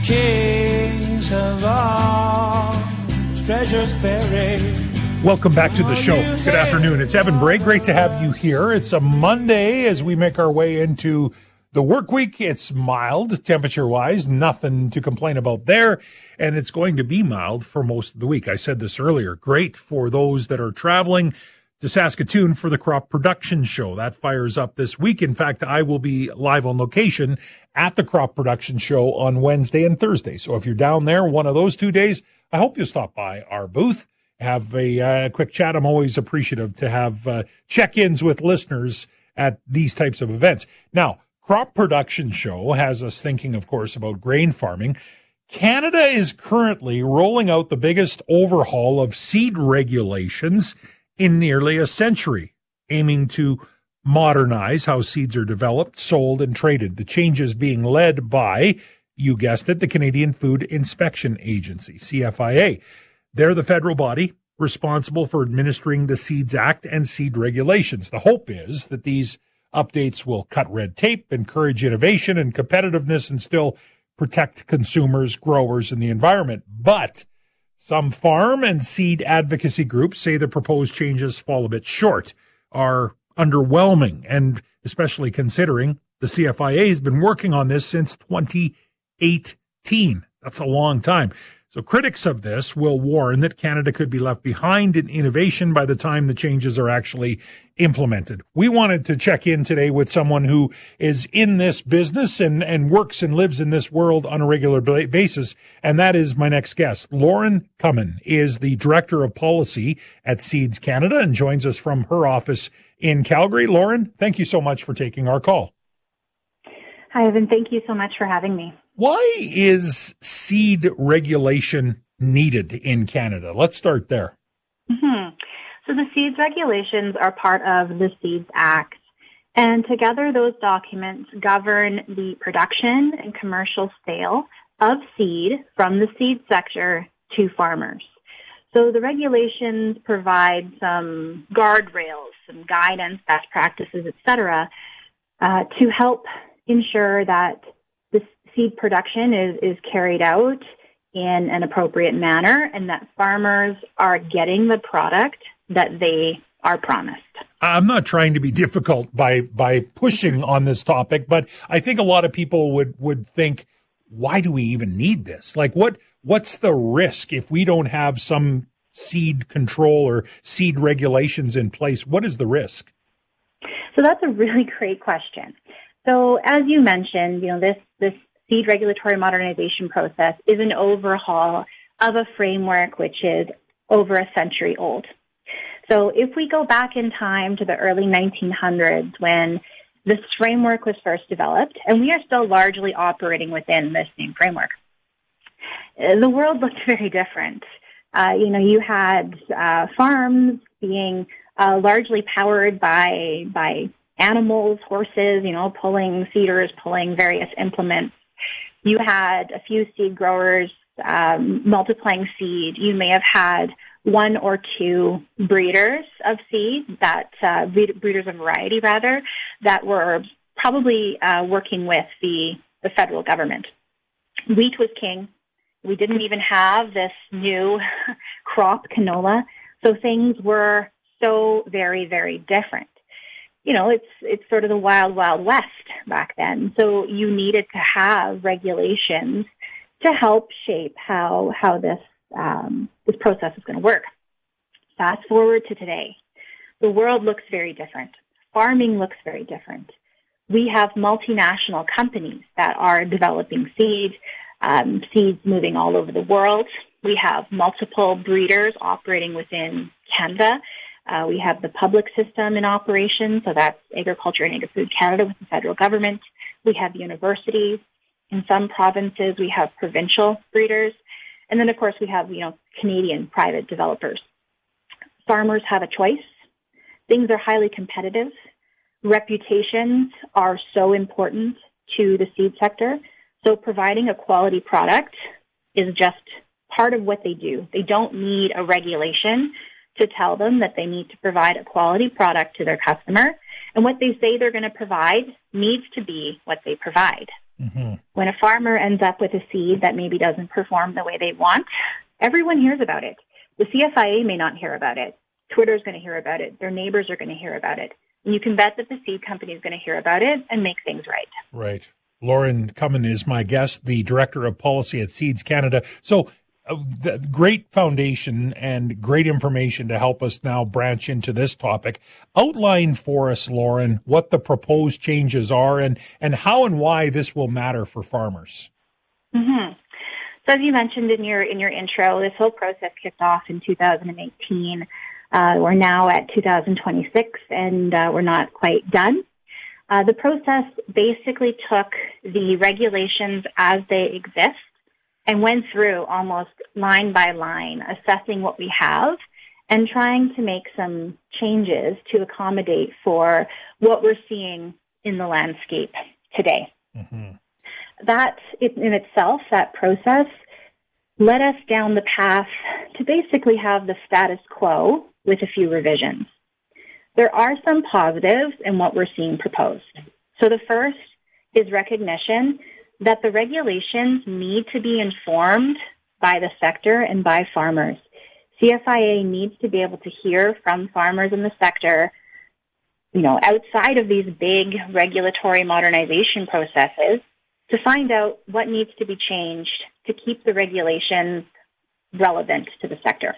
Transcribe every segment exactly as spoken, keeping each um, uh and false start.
kings of all treasures buried. Welcome back to the show. Good afternoon. It's Evan Bray. Great to have you here. It's a Monday as we make our way into the work week. It's mild temperature-wise, nothing to complain about there, and it's going to be mild for most of the week. I said this earlier. Great for those that are traveling to Saskatoon for the crop production show. That fires up this week. In fact, I will be live on location at the crop production show on Wednesday and Thursday. So if you're down there one of those two days, I hope you'll stop by our booth. Have a uh, quick chat. I'm always appreciative to have uh, check-ins with listeners at these types of events. Now, Crop Production Show has us thinking, of course, about grain farming. Canada is currently rolling out the biggest overhaul of seed regulations in nearly a century, aiming to modernize how seeds are developed, sold, and traded. The changes being led by, you guessed it, the Canadian Food Inspection Agency, C F I A. They're the federal body responsible for administering the Seeds Act and seed regulations. The hope is that these updates will cut red tape, encourage innovation and competitiveness, and still protect consumers, growers, and the environment. But some farm and seed advocacy groups say the proposed changes fall a bit short, are underwhelming, and especially considering the C F I A has been working on this since twenty eighteen. That's a long time. So critics of this will warn that Canada could be left behind in innovation by the time the changes are actually implemented. We wanted to check in today with someone who is in this business and, and works and lives in this world on a regular basis, and that is my next guest. Lauren Cummin is the Director of Policy at Seeds Canada and joins us from her office in Calgary. Lauren, thank you so much for taking our call. Hi, Evan. Thank you so much for having me. Why is seed regulation needed in Canada? Let's start there. Mm-hmm. So the seeds regulations are part of the Seeds Act, and together those documents govern the production and commercial sale of seed from the seed sector to farmers. So the regulations provide some guardrails, some guidance, best practices, et cetera, uh, to help ensure that the seed production is, is carried out in an appropriate manner and that farmers are getting the product that they are promised. I'm not trying to be difficult by, by pushing on this topic, but I think a lot of people would, would think, why do we even need this? Like, what, what's the risk if we don't have some seed control or seed regulations in place? What is the risk? So that's a really great question. So as you mentioned, you know, this, this seed regulatory modernization process is an overhaul of a framework which is over a century old. So if we go back in time to the early nineteen hundreds when this framework was first developed, and we are still largely operating within this same framework, the world looked very different. Uh, you know, you had uh, farms being uh, largely powered by by animals, horses, you know, pulling seeders, pulling various implements. You had a few seed growers um, multiplying seed. You may have had one or two breeders of seed, that uh, breeders of variety, rather, that were probably uh, working with the, the federal government. Wheat was king. We didn't even have this new crop, canola. So things were so very, very different. You know, it's it's sort of the wild, wild west back then. So you needed to have regulations to help shape how how this um, this process is going to work. Fast forward to today, the world looks very different. Farming looks very different. We have multinational companies that are developing seed, um, seeds moving all over the world. We have multiple breeders operating within Canada. Uh, we have the public system in operation, so that's Agriculture and Agri-Food Canada with the federal government. We have universities. In some provinces, we have provincial breeders. And then, of course, we have, you know, Canadian private developers. Farmers have a choice. Things are highly competitive. Reputations are so important to the seed sector. So providing a quality product is just part of what they do. They don't need a regulation to tell them that they need to provide a quality product to their customer. And what they say they're going to provide needs to be what they provide. Mm-hmm. When a farmer ends up with a seed that maybe doesn't perform the way they want, everyone hears about it. The C F I A may not hear about it. Twitter's going to hear about it. Their neighbors are going to hear about it. And you can bet that the seed company is going to hear about it and make things right. Right. Lauren Cummin is my guest, the Director of Policy at Seeds Canada. So uh, the great foundation and great information to help us now branch into this topic. Outline for us, Lauren, what the proposed changes are and, and how and why this will matter for farmers. Mm-hmm. So as you mentioned in your in your intro, this whole process kicked off in two thousand eighteen. Uh, we're now at two thousand twenty-six, and uh, we're not quite done. Uh, the process basically took the regulations as they exist and went through almost line by line, assessing what we have and trying to make some changes to accommodate for what we're seeing in the landscape today. Mm-hmm. That in itself, that process, led us down the path to basically have the status quo with a few revisions. There are some positives in what we're seeing proposed. So the first is recognition that the regulations need to be informed by the sector and by farmers. C F I A needs to be able to hear from farmers in the sector, you know, outside of these big regulatory modernization processes, to find out what needs to be changed to keep the regulations relevant to the sector.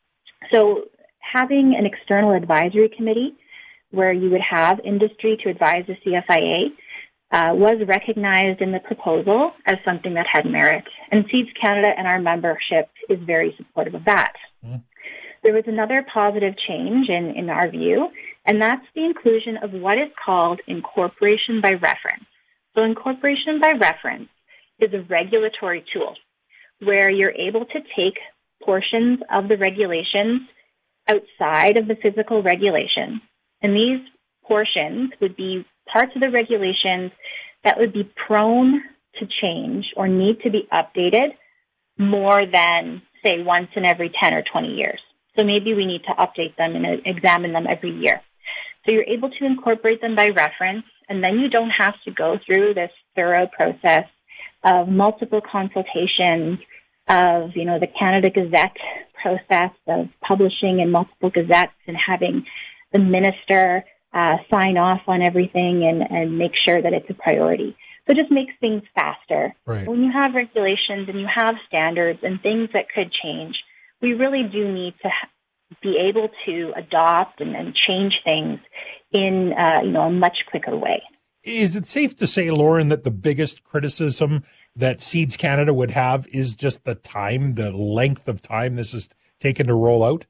So having an external advisory committee where you would have industry to advise the C F I A uh, was recognized in the proposal as something that had merit. And Seeds Canada and our membership is very supportive of that. Mm. There was another positive change in, in our view, and that's the inclusion of what is called incorporation by reference. So incorporation by reference is a regulatory tool where you're able to take portions of the regulations outside of the physical regulations. And these portions would be parts of the regulations that would be prone to change or need to be updated more than, say, once in every ten or twenty years. So maybe we need to update them and examine them every year. So you're able to incorporate them by reference, and then you don't have to go through this thorough process of multiple consultations, of, you know, the Canada Gazette process of publishing in multiple gazettes and having the minister uh, sign off on everything and, and make sure that it's a priority. So it just makes things faster. Right. When you have regulations and you have standards and things that could change, we really do need to ha- be able to adopt and, and change things in uh, you know, a much quicker way. Is it safe to say, Lauren, that the biggest criticism that Seeds Canada would have is just the time, the length of time this is taken to roll out?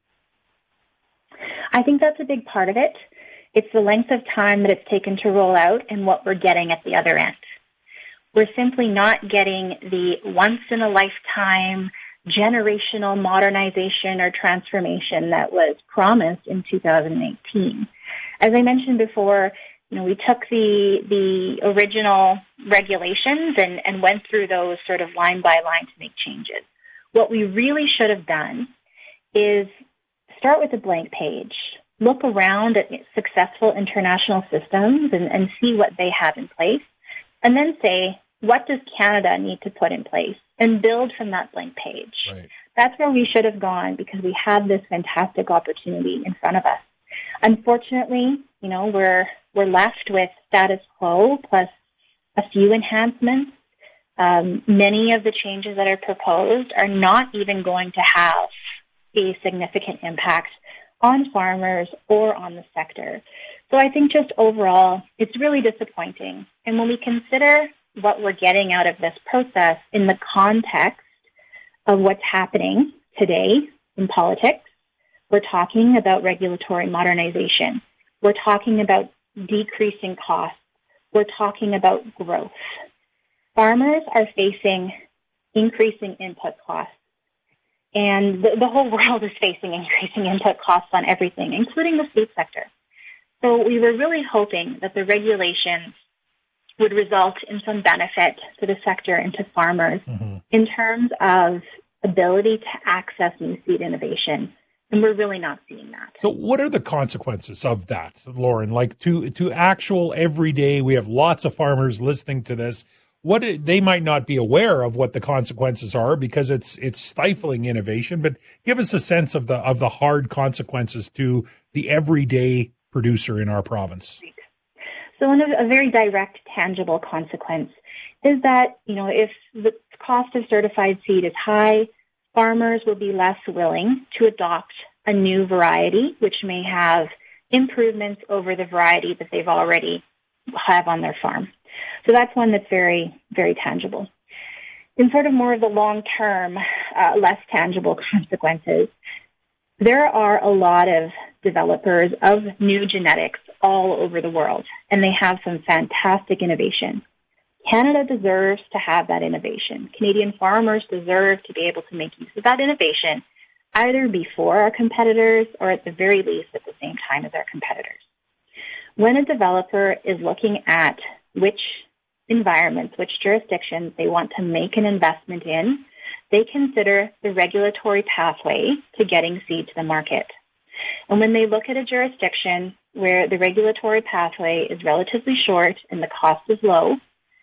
I think that's a big part of it. It's the length of time that it's taken to roll out and what we're getting at the other end. We're simply not getting the once-in-a-lifetime generational modernization or transformation that was promised in two thousand eighteen. As I mentioned before, you know, we took the the original regulations and, and went through those sort of line by line to make changes. What we really should have done is start with a blank page, look around at successful international systems and, and see what they have in place, and then say, what does Canada need to put in place, and build from that blank page. Right. That's where we should have gone because we had this fantastic opportunity in front of us. Unfortunately, you know, we're we're left with status quo plus a few enhancements. Um, many of the changes that are proposed are not even going to have a significant impact on farmers or on the sector. So I think just overall, it's really disappointing. And when we consider what we're getting out of this process in the context of what's happening today in politics, we're talking about regulatory modernization. We're talking about decreasing costs. We're talking about growth. Farmers are facing increasing input costs. And the, the whole world is facing increasing input costs on everything, including the food sector. So we were really hoping that the regulations would result in some benefit to the sector and to farmers mm-hmm. in terms of ability to access new seed innovation. And we're really not seeing that. So what are the consequences of that, Lauren? Like to, to actual everyday, we have lots of farmers listening to this. what it, they might not be aware of what the consequences are because it's it's stifling innovation. But give us a sense of the of the hard consequences to the everyday producer in our province. So one of a very direct, tangible consequence is that, you know, if the cost of certified seed is high, farmers will be less willing to adopt a new variety, which may have improvements over the variety that they've already have on their farm. So that's one that's very, very tangible. In sort of more of the long-term, uh, less tangible consequences, there are a lot of developers of new genetics all over the world, and they have some fantastic innovation. Canada deserves to have that innovation. Canadian farmers deserve to be able to make use of that innovation either before our competitors or at the very least at the same time as our competitors. When a developer is looking at which environments, which jurisdictions they want to make an investment in, they consider the regulatory pathway to getting seed to the market. And when they look at a jurisdiction where the regulatory pathway is relatively short and the cost is low,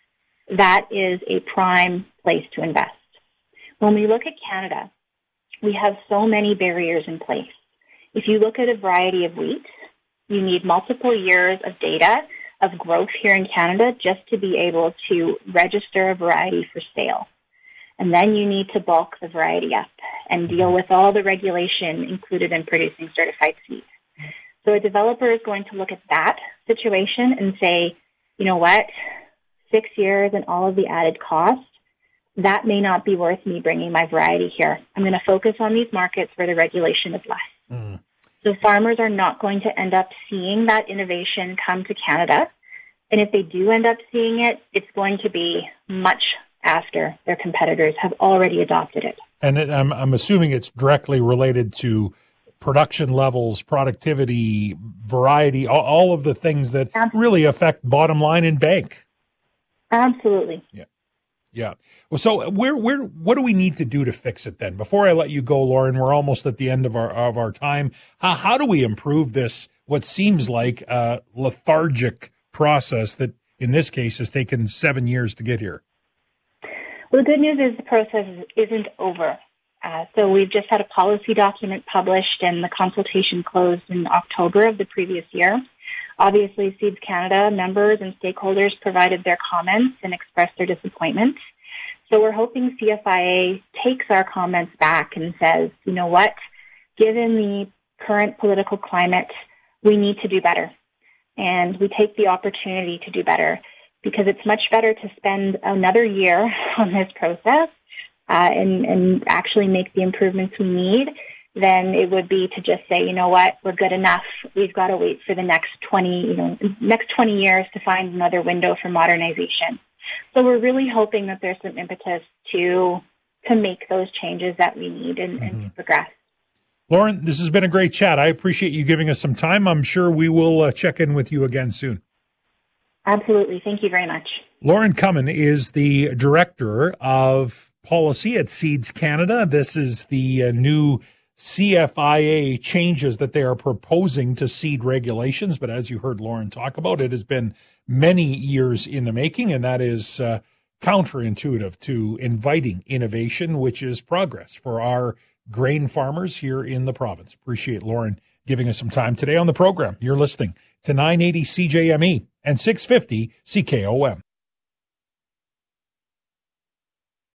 that is a prime place to invest. When we look at Canada, we have so many barriers in place. If you look at a variety of wheat, you need multiple years of data of growth here in Canada just to be able to register a variety for sale. And then you need to bulk the variety up and deal with all the regulation included in producing certified seed. So a developer is going to look at that situation and say, you know what, six years and all of the added cost, that may not be worth me bringing my variety here. I'm going to focus on these markets where the regulation is less. Mm. So farmers are not going to end up seeing that innovation come to Canada. And if they do end up seeing it, it's going to be much after their competitors have already adopted it. And it, I'm, I'm assuming it's directly related to production levels, productivity, variety, all, all of the things that Absolutely. Really affect bottom line in bank. Absolutely. Yeah. Yeah. Well, so where, where, what do we need to do to fix it then? Before I let you go, Lauren, we're almost at the end of our, of our time. How, how do we improve this, what seems like a lethargic process that in this case has taken seven years to get here? Well, the good news is the process isn't over. Uh, so we've just had a policy document published and the consultation closed in October of the previous year. Obviously, Seeds Canada members and stakeholders provided their comments and expressed their disappointment. So we're hoping C F I A takes our comments back and says, you know what, given the current political climate, we need to do better. And we take the opportunity to do better because it's much better to spend another year on this process uh, and, and actually make the improvements we need than it would be to just say, you know what, we're good enough. We've got to wait for the next twenty, you know, next twenty years to find another window for modernization. So we're really hoping that there's some impetus to to make those changes that we need and, mm-hmm. and to progress. Lauren, this has been a great chat. I appreciate you giving us some time. I'm sure we will uh, check in with you again soon. Absolutely. Thank you very much. Lauren Cummin is the Director of Policy at Seeds Canada. This is the uh, new C F I A changes that they are proposing to seed regulations. But as you heard Lauren talk about, it has been many years in the making, and that is uh, counterintuitive to inviting innovation, which is progress for our grain farmers here in the province. Appreciate Lauren giving us some time today on the program. You're listening to nine eighty C J M E and six fifty C K O M.